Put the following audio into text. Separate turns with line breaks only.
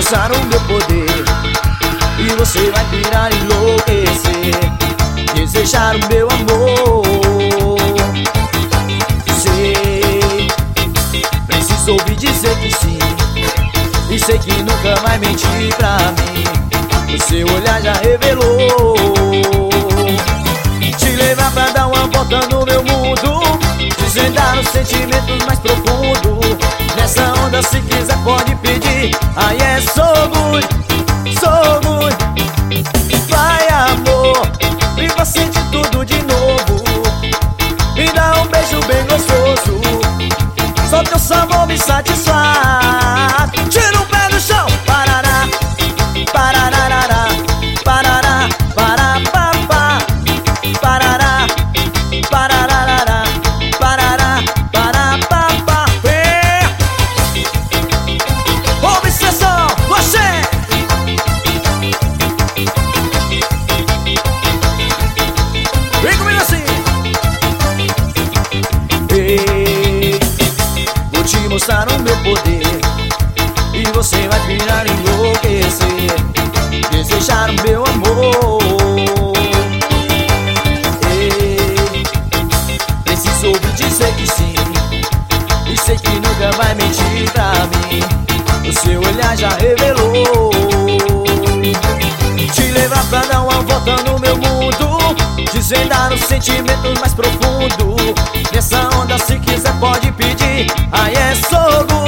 mostrar o meu poder e você vai virar enlouquecer, desejar o meu amor. Sei, preciso ouvir dizer que sim, e sei que nunca vai mentir pra mim. O seu olhar já revelou. Te levar pra dar uma volta no meu mundo, desvendar os sentimentos mais profundos. Nessa onda se quiser pode pedir. Ai é so good, so good. Vai amor, viva sentir tudo de novo. Me dá um beijo bem gostoso, só teu sabor me satisfaz. Tira o pé do chão, parará, parararará, parará, pará, papá, parará, parararará, parará, pará, papá. Obsessão, você! Vem comigo assim. Ei, vou te mostrar o meu poder e você vai virar enlouquecer, desejar o meu amor. Ei, preciso ouvir dizer que sim, e sei que nunca vai mentir pra mim. O seu olhar já revelou. Te levar pra dar uma volta no meu mundo, desvendar os sentimentos mais profundos. Nessa onda se quiser pode pedir. Ai é so good.